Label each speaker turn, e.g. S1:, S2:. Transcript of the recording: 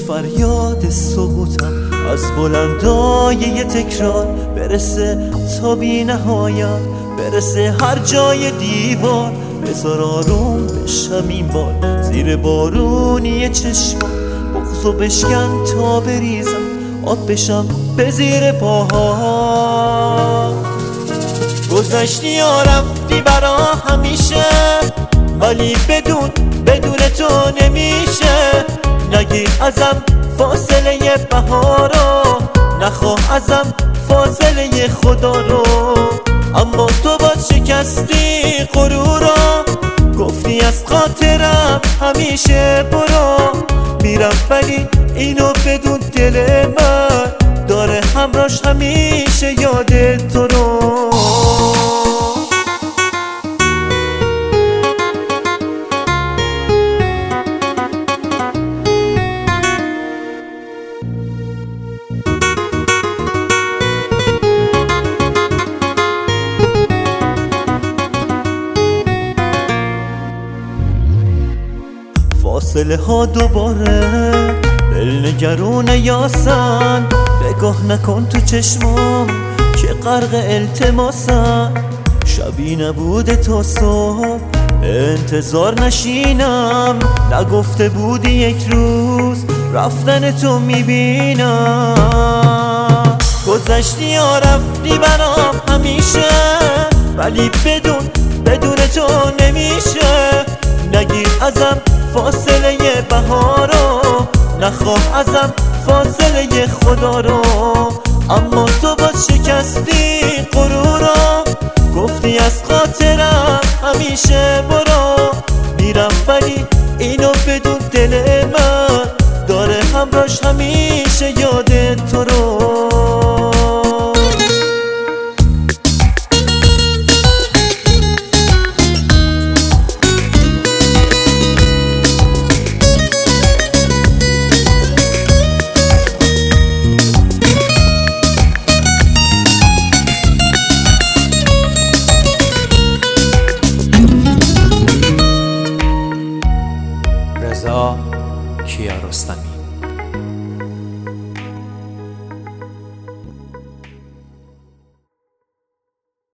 S1: فریاد سقوطم از بلندای یه تکرار برسه تا بی نهایت، برسه هر جای دیوار. بذار آروم بشم این بار زیر بارونی چشمان، بغضو بشکن تا بریزم آب بشم به زیر پاها. گذشتی یا رفتی برا همیشه، ولی بدون تو نمیشه. نگیر ازم فاصله بهارو، نخواه ازم فاصله خدا رو. اما تو باز شکستی غرورو، گفتی از خاطرم همیشه برو. میرم ولی اینو بدون دل من داره همراش همیشه یاد تو رو. فاصله ها دوباره دل نگرونه یاسن، نگاه نکن تو چشمام که غرق التماسن. شبی نبوده تا صبح انتظار نشینم، نگفته بودی یک روز رفتن تو میبینم. گذشتی یا رفتی برام همیشه، ولی بدون تو نمیشه. نگیر ازم فاصله بهارو، نخواه ازم فاصله خدا رو. اما تو باز شکستی غرورو، گفتی از خاطرم همیشه